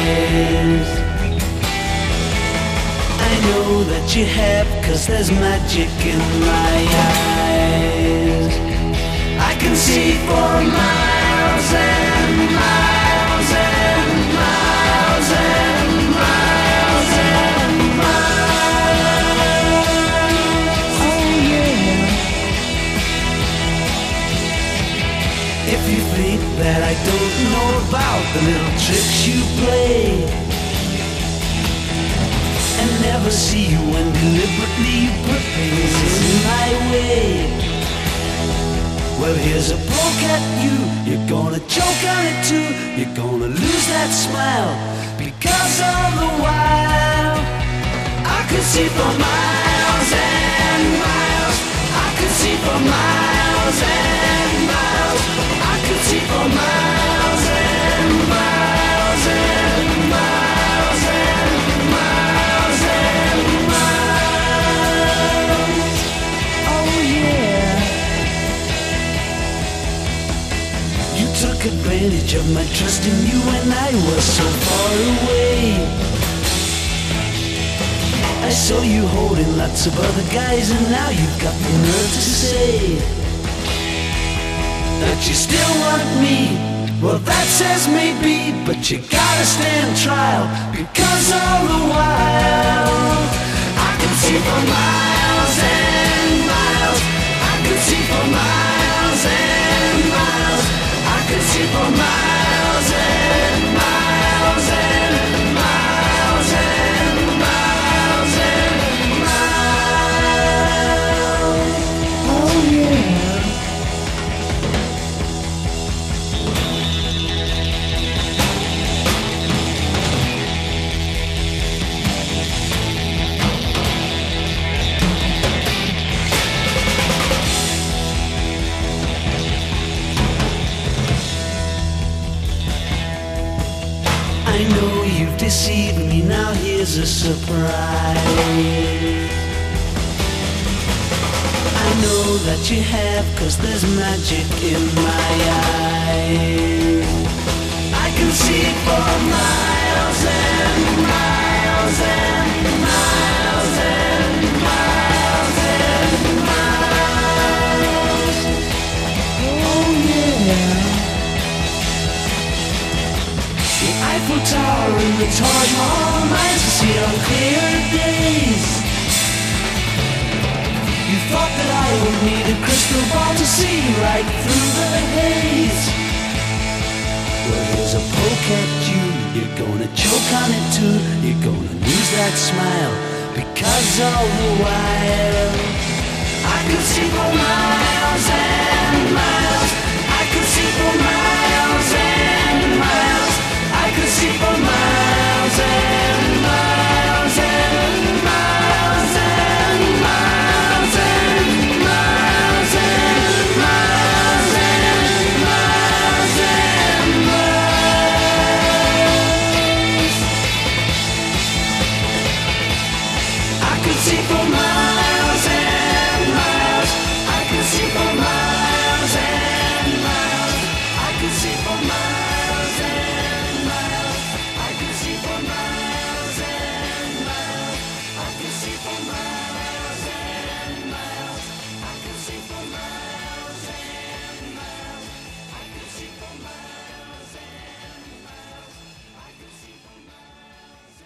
eyes. I know that you have, 'cause there's magic in my eyes. I can see for miles and miles and miles and miles and miles. Oh yeah. If you think that I don't know about the little tricks you play, and never see you when deliberately you put things in my way, well, here's a poke at you. You're gonna choke on it too. You're gonna lose that smile, because all the while I could see for miles and miles. I could see for miles and miles. I could see for miles and miles and miles and miles and miles. Oh yeah. You took advantage of my trust in you when I was so far away. I saw you holding lots of other guys, and now you've got the nerve to say that you still want me. Well, that says maybe, but you gotta stand trial, because all the while I could see for miles and miles. I could see for miles and miles. I could see for miles and miles and miles and miles and miles. Oh yeah. I know you've deceived me, now here's a surprise. I know that you have, 'cause there's magic in my eyes. I can see for miles and miles and miles and miles and miles. Oh yeah. The Eiffel Tower and the Taj Mahal nights to see on clear days. You thought that I would need a crystal ball to see right through the haze. Well, here's a poke at you. You're gonna choke on it too. You're gonna lose that smile, because all the while I could see for miles and miles. I could see for miles and miles. I could see for miles and miles and miles and miles and miles and miles and miles and miles. I could see for miles and miles. I could see for miles and miles. I could see for miles and miles. I could see for miles and miles. I could see for miles and miles. I could see for miles and miles. I could see for miles and miles. I could see for miles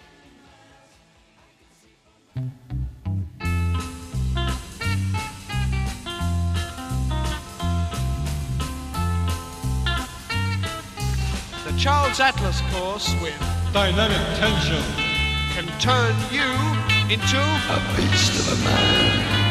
The Charles Atlas course with Dynamic tension. can turn you into A beast of a man.